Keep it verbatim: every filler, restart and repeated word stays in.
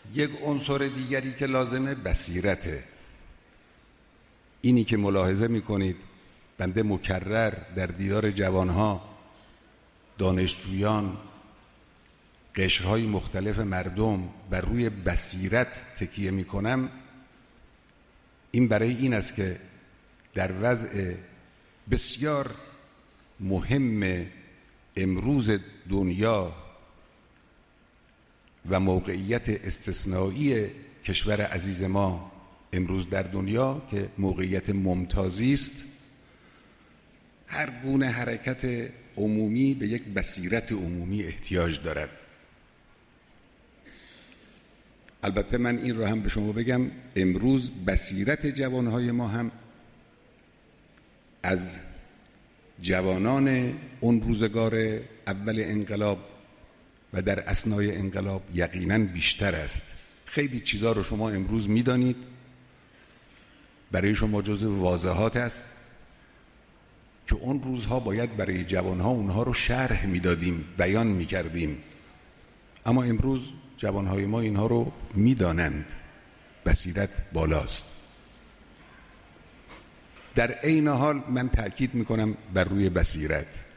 یک عنصر دیگری که لازمه بصیرته. اینی که ملاحظه میکنید بنده مکرر در دیدار جوانها، دانشجویان، قشرهای مختلف مردم بر روی بصیرت تکیه میکنم، این برای این است که در وضع بسیار مهم امروز دنیا و موقعیت استثنایی کشور عزیز ما امروز در دنیا که موقعیت ممتازی است، هر گونه حرکت عمومی به یک بصیرت عمومی احتیاج دارد. البته من این رو هم به شما بگم، امروز بصیرت جوانهای ما هم از جوانان اون روزگار اول انقلاب و در اثنای انقلاب یقیناً بیشتر است. خیلی چیزا رو شما امروز میدانید، برای شما جزء واضحات است که اون روزها باید برای جوانها اونها رو شرح میدادیم، بیان میکردیم، اما امروز جوانهای ما اینها رو میدانند. بصیرت بالاست. در عین حال من تأکید میکنم بر روی بصیرت.